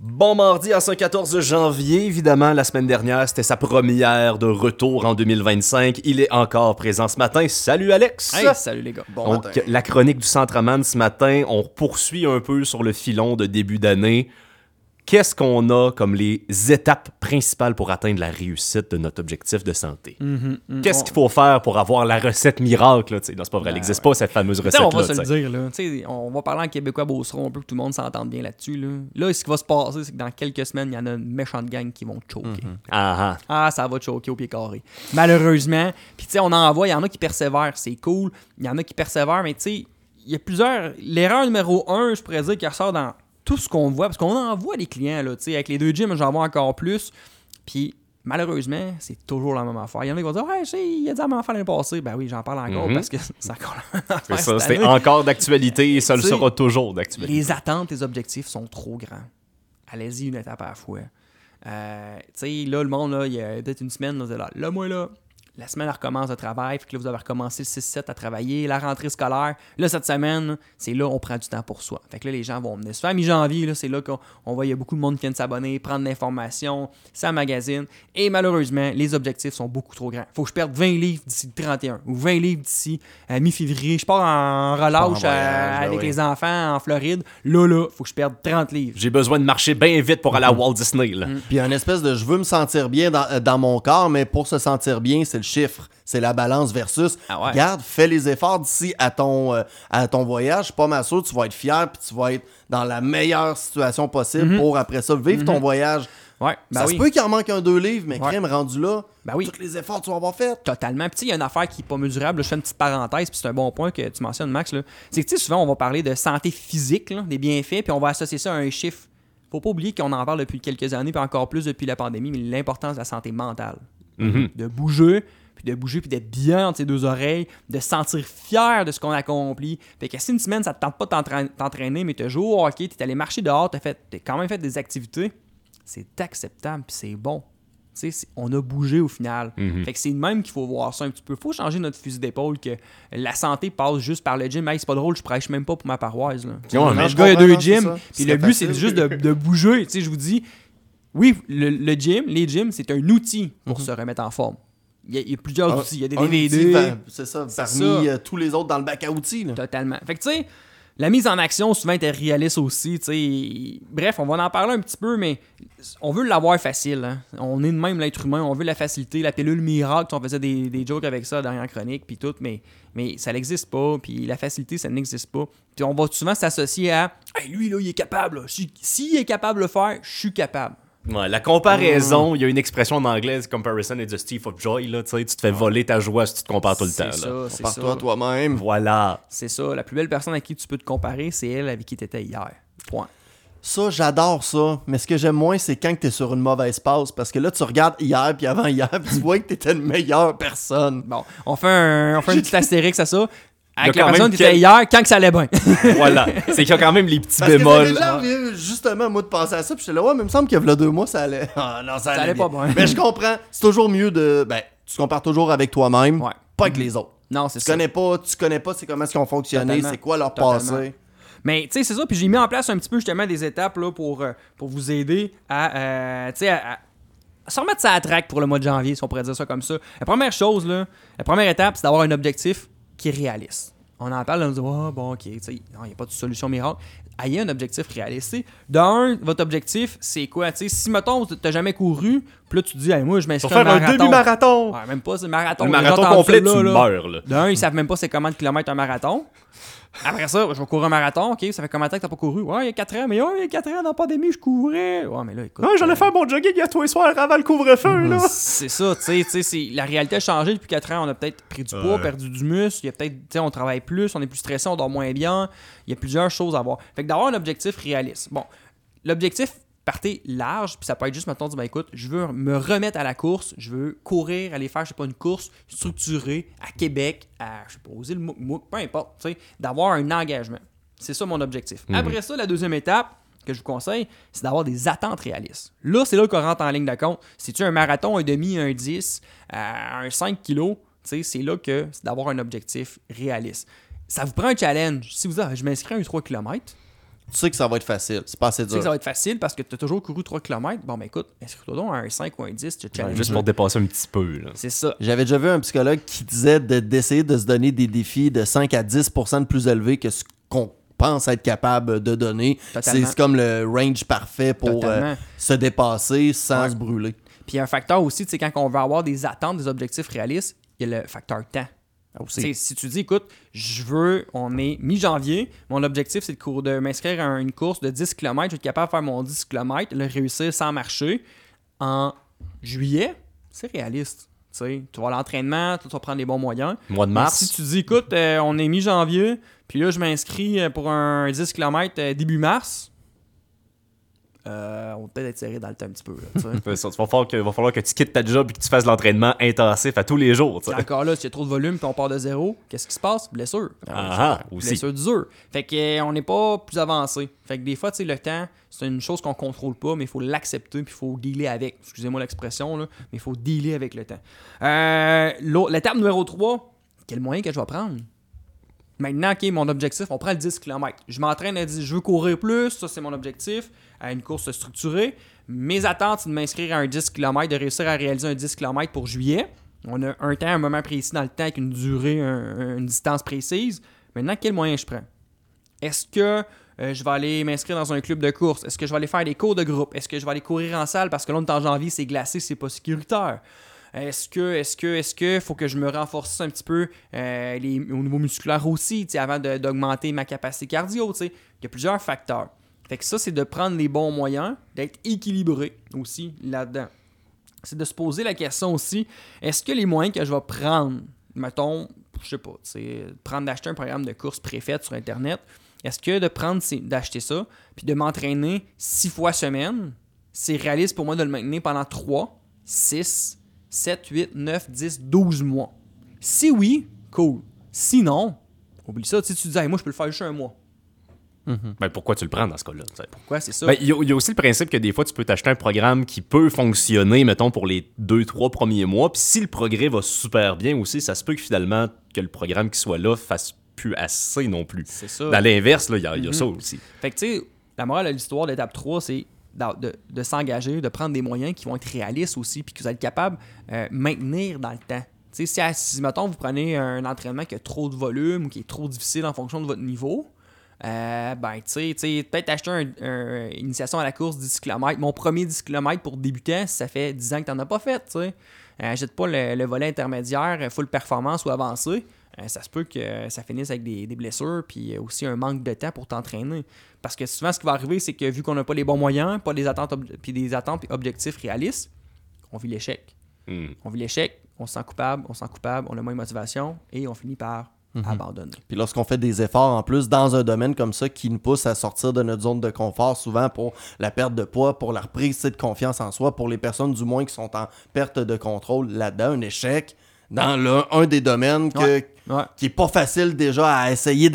Bon mardi à ce 14 janvier, évidemment, la semaine dernière, c'était sa première de retour en 2025. Il est encore présent ce matin. Salut Alex! Hey, salut les gars. Bon Donc, matin. La chronique du Centreman ce matin, on poursuit un peu sur le filon de début d'année. Qu'est-ce qu'on a comme les étapes principales pour atteindre la réussite de notre objectif de santé? Qu'est-ce qu'il faut faire pour avoir la recette miracle? Là, non, c'est pas vrai, elle n'existe pas cette fameuse recette-là. On va se le dire. Là. On va parler en québécois beauceron un peu que tout le monde s'entende bien là-dessus. Là, ce qui va se passer, c'est que dans quelques semaines, il y en a une méchante gang qui vont choquer. Ah, ça va te choquer au pied carré. Malheureusement. Puis, on en voit, il y en a qui persévèrent, c'est cool. Il y en a qui persévèrent, mais il y a plusieurs. L'erreur numéro 1, je pourrais dire, qui ressort dans tout ce qu'on voit, parce qu'on en voit des clients, là, avec les deux gyms, j'en vois encore plus, puis malheureusement, c'est toujours la même affaire. Il y en a qui vont dire « Ouais, il y a dit la même affaire l'année passée. » Ben oui, j'en parle encore parce que c'est encore la même affaire. Ça, c'est encore d'actualité et ça le sera toujours d'actualité. Les attentes, les objectifs sont trop grands. Allez-y une étape à la fois. Là, le monde, là, il y a peut-être une semaine, là, moi, là, la semaine, elle recommence le travail. Fait que là, vous avez recommencé le 6-7 à travailler. La rentrée scolaire. Là, cette semaine, c'est là on prend du temps pour soi. Fait que là, les gens vont venir. Souvent, à mi-janvier, là, c'est là qu'on voit, il y a beaucoup de monde qui vient de s'abonner, prendre de l'information, ça magazine. Et malheureusement, les objectifs sont beaucoup trop grands. Faut que je perde 20 livres d'ici le 31 ou 20 livres d'ici mi-février. Je pars en relâche avec les enfants en Floride. Là, faut que je perde 30 livres. J'ai besoin de marcher bien vite pour aller à Walt Disney. Là. Puis un espèce de je veux me sentir bien dans mon corps, mais pour se sentir bien, c'est le chiffre, c'est la balance versus regarde, fais les efforts d'ici à ton voyage, je suis pas mal sûr, tu vas être fier puis tu vas être dans la meilleure situation possible pour après ça vivre ton voyage. Ouais, ça se peut qu'il en manque 2 livres, mais crème rendu là, tous les efforts tu vas avoir fait. Totalement. Puis il y a une affaire qui n'est pas mesurable. Là, je fais une petite parenthèse, puis c'est un bon point que tu mentionnes, Max. Là. C'est que souvent, on va parler de santé physique, là, des bienfaits, puis on va associer ça à un chiffre. Faut pas oublier qu'on en parle depuis quelques années, puis encore plus depuis la pandémie, mais l'importance de la santé mentale. De bouger, puis d'être bien entre ses deux oreilles, de se sentir fier de ce qu'on accomplit. Fait que si une semaine, ça te tente pas de t'entraîner, mais tu as joué au hockey, tu es allé marcher dehors, tu as quand même fait des activités, c'est acceptable, puis c'est bon. On a bougé au final. Fait que c'est de même qu'il faut voir ça un petit peu. Faut changer notre fusil d'épaule, que la santé passe juste par le gym. Hey, c'est pas drôle, je prêche même pas pour ma paroisse. Là. Le gars, il y a 2 gyms, puis le but, c'est juste de bouger. Je vous dis, oui, les gyms, c'est un outil pour se remettre en forme. Il y a plusieurs outils. Il y a des DVD. C'est ça, parmi tous les autres dans le bac à outils. Là. Totalement. Fait que tu sais, la mise en action, souvent, est réaliste aussi. T'sais. Bref, on va en parler un petit peu, mais on veut l'avoir facile. Hein? On est de même l'être humain. On veut la facilité, la pilule miracle. On faisait des jokes avec ça dans la chronique, puis tout, mais ça n'existe pas. Puis la facilité, ça n'existe pas. Puis on va souvent s'associer à hey, lui, là, il est capable. S'il est capable de le faire, je suis capable. Ouais, la comparaison, il y a une expression en anglais, comparison is the thief of joy. Là, tu te fais voler ta joie si tu te compares tout le temps. Compare-toi toi-même. Voilà. C'est ça. La plus belle personne à qui tu peux te comparer, c'est elle avec qui tu étais hier. Point. Ça, j'adore ça. Mais ce que j'aime moins, c'est quand tu es sur une mauvaise passe. Parce que là, tu regardes hier puis avant-hier, puis tu vois que tu étais une meilleure personne. Bon, on fait un petit astérix à ça. Avec la personne qui était hier, quand que ça allait bien. Voilà. C'est qu'il y a quand même les petits parce bémols. Que ça justement, moi, de penser à ça. Puis j'étais là, mais il me semble qu'il y a 2 mois, ça allait. Ah, non, ça allait pas bien. Mais je comprends. C'est toujours mieux de. Tu te compares toujours avec toi-même, pas avec les autres. Non, c'est tu ça. Tu connais pas comment ils ont fonctionné, c'est quoi leur passé. Mais tu sais, c'est ça. Puis j'ai mis en place un petit peu justement des étapes là, pour vous aider à se remettre ça à track pour le mois de janvier, si on pourrait dire ça comme ça. La première chose, là, la première étape, c'est d'avoir un objectif qui est réaliste. On en parle, on dit, bon, ok, tu sais, il n'y a pas de solution miracle. Ayez un objectif réaliste. D'un, votre objectif, c'est quoi? T'sais, si, mettons, tu n'as jamais couru, puis là, tu te dis, hey, moi, je m'inscris à un marathon. Pour faire un demi-marathon. Ouais, même pas, c'est marathon. Le marathon complet, tu meurs. Là. D'un, ils savent même pas c'est combien de kilomètres un marathon. Après ça, je vais courir un marathon. OK, ça fait combien de temps que tu n'as pas couru? Ouais, il y a 4 ans. Mais il y a 4 ans, dans la pandémie, je courais. Ouais, mais là, écoute. J'allais faire mon jogging à tous les soirs avant le couvre-feu, là. C'est ça, tu sais, la réalité a changé depuis 4 ans. On a peut-être pris du poids, perdu du muscle. Il y a peut-être, tu sais, on travaille plus, on est plus stressé, on dort moins bien. Il y a plusieurs choses à voir. Fait que d'avoir un objectif réaliste. Bon, l'objectif, partez large, puis ça peut être juste, mettons, dire, écoute, je veux me remettre à la course, je veux courir, aller faire, je sais pas, une course structurée à Québec, à, je sais pas, aux îles Mouk, peu importe, tu sais, d'avoir un engagement. C'est ça mon objectif. Après ça, la deuxième étape que je vous conseille, c'est d'avoir des attentes réalistes. Là, c'est là qu'on rentre en ligne de compte. Si tu as un marathon, un demi, un 10, un 5 kilos, tu sais, c'est là que c'est d'avoir un objectif réaliste. Ça vous prend un challenge. Si vous dites, je m'inscris à un 3 km, Tu sais que ça va être facile. C'est pas assez dur. Tu sais que ça va être facile parce que tu as toujours couru 3 km. Bon, ben écoute, inscris-toi donc à un 5 ou un 10. Tu challenges. Juste pour dépasser un petit peu. Là. C'est ça. J'avais déjà vu un psychologue qui disait d'essayer de se donner des défis de 5 à 10% de plus élevés que ce qu'on pense être capable de donner. C'est comme le range parfait pour se dépasser sans se brûler. Puis il y a un facteur aussi, tu sais, quand on veut avoir des attentes, des objectifs réalistes, il y a le facteur temps. Si tu dis, écoute, on est mi-janvier, mon objectif c'est de m'inscrire à une course de 10 km, je vais être capable de faire mon 10 km, le réussir sans marcher en juillet, c'est réaliste. Tu vas à l'entraînement, tu vas prendre les bons moyens. Mois de mars. Si tu dis, écoute, on est mi-janvier, puis là je m'inscris pour un 10 km début mars, on va peut-être être serré dans le temps un petit peu. Là, va falloir que tu quittes ta job et que tu fasses l'entraînement intensif à tous les jours. Encore là, s'il y a trop de volume et on part de zéro, qu'est-ce qui se passe? Blessure. Aussi. Blessure dure. Fait qu'on n'est pas plus avancé. Fait que des fois, le temps, c'est une chose qu'on contrôle pas, mais il faut l'accepter puis il faut dealer avec. Excusez-moi l'expression, là, mais il faut dealer avec le temps. L'étape numéro 3, quel moyen que je vais prendre? Maintenant, OK, mon objectif, on prend le 10 km. Je m'entraîne à dire, je veux courir plus, ça c'est mon objectif, à une course structurée. Mes attentes, c'est de m'inscrire à un 10 km, de réussir à réaliser un 10 km pour juillet. On a un temps, un moment précis dans le temps avec une durée, une distance précise. Maintenant, quel moyen je prends? Est-ce que je vais aller m'inscrire dans un club de course? Est-ce que je vais aller faire des cours de groupe? Est-ce que je vais aller courir en salle parce que là, on est en janvier, c'est glacé, c'est pas sécuritaire? Est-ce que faut que je me renforce un petit peu au niveau musculaire aussi, avant d'augmenter ma capacité cardio, Il y a plusieurs facteurs. Fait que ça, c'est de prendre les bons moyens, d'être équilibré aussi là-dedans. C'est de se poser la question aussi, est-ce que les moyens que je vais prendre, mettons, je sais pas, d'acheter un programme de course préfète sur Internet, est-ce que d'acheter ça, puis de m'entraîner 6 fois semaine, c'est réaliste pour moi de le maintenir pendant 3, 6, 7, 8, 9, 10, 12 mois. Si oui, cool. Sinon, oublie ça. Tu te dis, hey, moi, je peux le faire juste un mois. Ben, pourquoi tu le prends dans ce cas-là? Pourquoi c'est ça? Ben, il y a aussi le principe que des fois, tu peux t'acheter un programme qui peut fonctionner, mettons, pour les 2-3 premiers mois. Puis si le progrès va super bien aussi, ça se peut que finalement, que le programme qui soit là fasse plus assez non plus. C'est ça. Dans l'inverse, il y a ça aussi. Fait que, tu sais, la morale de l'histoire d'étape 3, c'est de s'engager, de prendre des moyens qui vont être réalistes aussi, puis que vous êtes capable de maintenir dans le temps. Si, mettons, vous prenez un entraînement qui a trop de volume ou qui est trop difficile en fonction de votre niveau, peut-être acheter une initiation à la course 10 km. Mon premier 10 km pour débutant, ça fait 10 ans que tu n'en as pas fait. Achète pas le volet intermédiaire, full performance ou avancé. Ça se peut que ça finisse avec des blessures puis aussi un manque de temps pour t'entraîner. Parce que souvent, ce qui va arriver, c'est que vu qu'on n'a pas les bons moyens, pas des attentes et objectifs réalistes, on vit l'échec. On vit l'échec, on se sent coupable, on a moins de motivation et on finit par abandonner. Puis lorsqu'on fait des efforts en plus dans un domaine comme ça qui nous pousse à sortir de notre zone de confort, souvent pour la perte de poids, pour la reprise de confiance en soi, pour les personnes du moins qui sont en perte de contrôle là-dedans, un échec dans un des domaines qui est pas facile déjà à essayer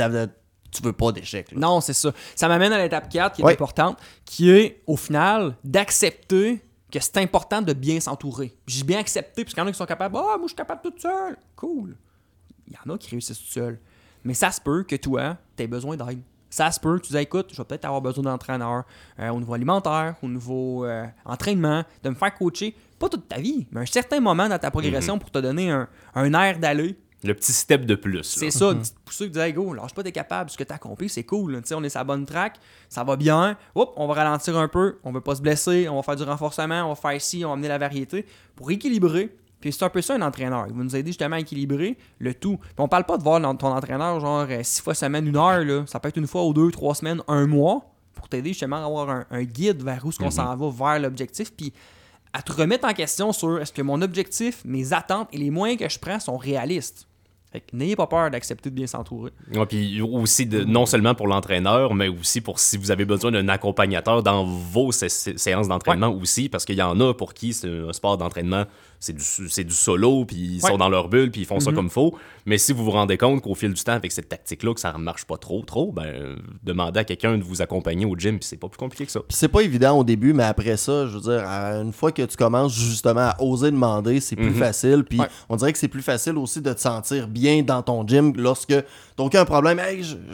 tu veux pas d'échec. Là. Non, c'est ça. Ça m'amène à l'étape 4 qui est importante, qui est au final d'accepter que c'est important de bien s'entourer. J'ai bien accepté, parce qu'il y en a qui sont capables, moi je suis capable toute seule. Cool. Il y en a qui réussissent tout seul. Mais ça se peut que toi, tu aies besoin d'aide. Ça se peut que tu dises, écoute, je vais peut-être avoir besoin d'entraîneur au niveau alimentaire, au niveau entraînement, de me faire coacher, pas toute ta vie, mais un certain moment dans ta progression pour te donner un air d'aller. Le petit step de plus. C'est ça, une petite poussée qui dit, hey, go, lâche pas, t'es capable, ce que t'as accompli, c'est cool. On est sur la bonne track, ça va bien. On va ralentir un peu, on veut pas se blesser, on va faire du renforcement, on va faire ci, on va amener la variété pour équilibrer. Puis c'est un peu ça un entraîneur. Il va nous aider justement à équilibrer le tout. Puis on parle pas de voir ton entraîneur genre 6 fois semaine, 1 heure. Là. Ça peut être 1 fois ou 2, 3 semaines, 1 mois pour t'aider justement à avoir un guide vers où est-ce qu'on s'en va vers l'objectif. Puis à te remettre en question sur est-ce que mon objectif, mes attentes et les moyens que je prends sont réalistes. Fait que n'ayez pas peur d'accepter de bien s'entourer. Ouais, puis aussi, non seulement pour l'entraîneur, mais aussi pour si vous avez besoin d'un accompagnateur dans vos séances d'entraînement aussi, parce qu'il y en a pour qui c'est un sport d'entraînement, c'est du solo, puis ils sont dans leur bulle, puis ils font ça comme faut. Mais si vous vous rendez compte qu'au fil du temps, avec cette tactique-là, que ça ne marche pas trop, ben demandez à quelqu'un de vous accompagner au gym, puis c'est pas plus compliqué que ça. Puis c'est pas évident au début, mais après ça, je veux dire, une fois que tu commences justement à oser demander, c'est plus facile. Puis on dirait que c'est plus facile aussi de te sentir bien dans ton gym lorsque t'as aucun problème. Hey,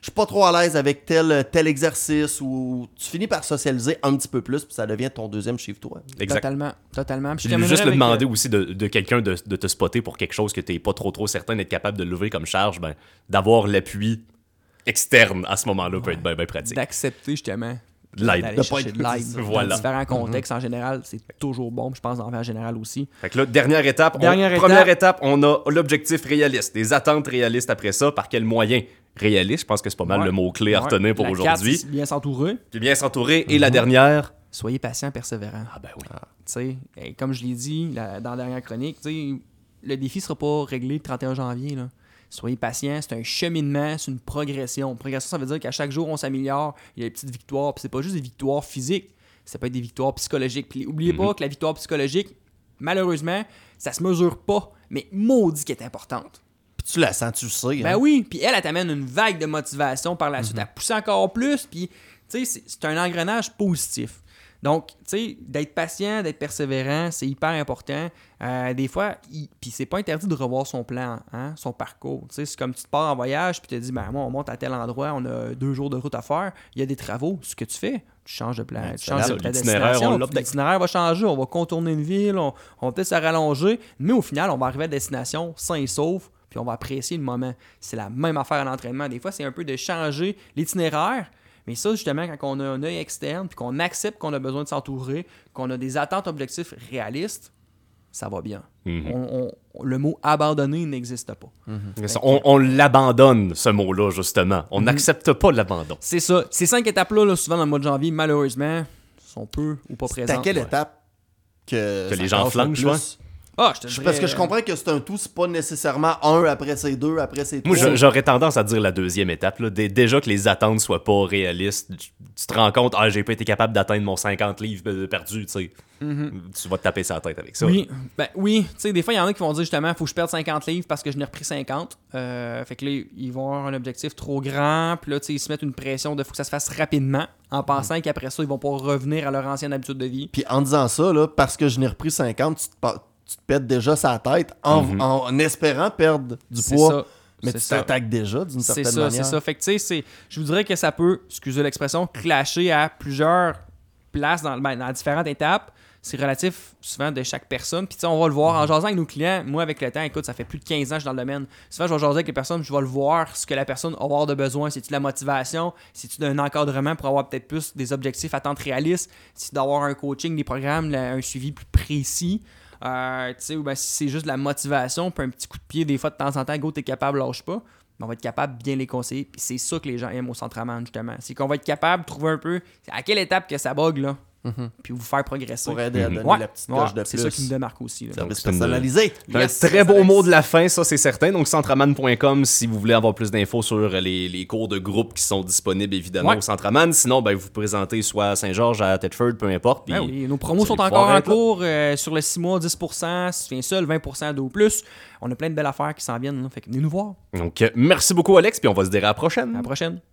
suis pas trop à l'aise avec tel exercice, ou tu finis par socialiser un petit peu plus, puis ça devient ton deuxième chiffre, toi. Exact. Totalement. Puis Puis juste le demander aussi de quelqu'un de te spotter pour quelque chose que t'es pas trop certain d'être capable de lever comme charge, ben, d'avoir l'appui externe à ce moment-là peut être bien pratique. D'accepter justement L'aide. d'aller chercher de l'aide. Voilà. Dans différents contextes en général, c'est toujours bon. Je pense en général aussi. Fait que là, première étape, on a l'objectif réaliste, des attentes réalistes après ça. Par quel moyen réaliste? Je pense que c'est pas mal le mot-clé à retenir pour aujourd'hui. 4, bien s'entourer. Puis bien s'entourer. Et la dernière? Soyez patient, persévérant. Ah ben oui. Tu sais, comme je l'ai dit dans la dernière chronique, le défi sera pas réglé le 31 janvier, là. Soyez patient, c'est un cheminement, c'est une progression. Progression, ça veut dire qu'à chaque jour, on s'améliore. Il y a des petites victoires. Puis c'est pas juste des victoires physiques, ça peut être des victoires psychologiques. Puis oubliez pas que la victoire psychologique, malheureusement, ça se mesure pas, mais maudit qu'elle est importante. Puis tu la sens, tu le sais. Hein? Ben oui, puis elle t'amène une vague de motivation par la suite à pousser encore plus. Puis, tu sais, c'est un engrenage positif. Donc, tu sais, d'être patient, d'être persévérant, c'est hyper important. Des fois, puis c'est pas interdit de revoir son plan, hein, son parcours. Tu sais, c'est comme tu te pars en voyage, puis tu te dis, ben moi, on monte à tel endroit, on a 2 jours de route à faire, il y a des travaux. Ce que tu fais, tu changes de plan, tu changes de destination. L'itinéraire va changer, on va contourner une ville, on va peut-être se rallonger, mais au final, on va arriver à destination sain et sauf, puis on va apprécier le moment. C'est la même affaire à l'entraînement. Des fois, c'est un peu de changer l'itinéraire. Mais ça, justement, quand on a un œil externe, puis qu'on accepte qu'on a besoin de s'entourer, qu'on a des attentes objectifs réalistes, ça va bien. Le mot « abandonner » n'existe pas. On l'abandonne, ce mot-là, justement. On n'accepte pas l'abandon. C'est ça. Ces 5 étapes-là, souvent dans le mois de janvier, malheureusement, sont peu ou pas présentes. C'est à quelle étape que les gens flanchent, parce que je comprends que c'est un tout, c'est pas nécessairement un, après c'est 2, après c'est 3. Moi, j'aurais tendance à dire la deuxième étape. Là. Déjà que les attentes soient pas réalistes, tu te rends compte, j'ai pas été capable d'atteindre mon 50 livres perdu, tu sais. Tu vas te taper sa tête avec ça. Oui, tu sais, des fois, il y en a qui vont dire justement, faut que je perde 50 livres parce que je n'ai repris 50. Fait que là, ils vont avoir un objectif trop grand, puis là, tu sais, ils se mettent une pression de faut que ça se fasse rapidement, en pensant qu'après ça, ils vont pas revenir à leur ancienne habitude de vie. Puis en disant ça, là, parce que je n'ai repris 50, tu te pètes déjà sa tête en espérant perdre du poids. Ça. Mais tu t'attaques déjà d'une certaine manière. C'est ça. Fait que tu sais, je vous dirais que ça peut, excusez l'expression, clasher à plusieurs places dans différentes étapes. C'est relatif souvent de chaque personne. Puis on va le voir en jasant avec nos clients. Moi, avec le temps, écoute, ça fait plus de 15 ans que je suis dans le domaine. Souvent, je vais jaser avec les personnes, je vais le voir, ce que la personne va avoir de besoin. C'est-tu de la motivation? C'est-tu d'un encadrement pour avoir peut-être plus des objectifs attentes réalistes? C'est d'avoir un coaching, des programmes, un suivi plus précis? Ou ben, si c'est juste de la motivation, puis un petit coup de pied, des fois, de temps en temps, go, t'es capable, lâche pas. On va être capable de bien les conseiller. Puis c'est ça que les gens aiment au Centraman, justement. C'est qu'on va être capable de trouver un peu à quelle étape que ça bug, là. Puis vous faire progresser. Pour aider à donner la petite coche de plus. C'est ça qui me démarque aussi. Service personnalisé. Un très beau mot de la fin, ça c'est certain. Donc centraman.com si vous voulez avoir plus d'infos sur les cours de groupe qui sont disponibles évidemment au Centraman. Sinon, ben, vous vous présentez soit à Saint-Georges, à Thetford, peu importe. Puis oui, nos promos sont encore en cours. Sur le 6 mois, 10%. Si tu viens seul, 20% d'eau plus. On a plein de belles affaires qui s'en viennent. Là, fait que venez nous voir. Donc merci beaucoup Alex, puis on va se dire à la prochaine. À la prochaine.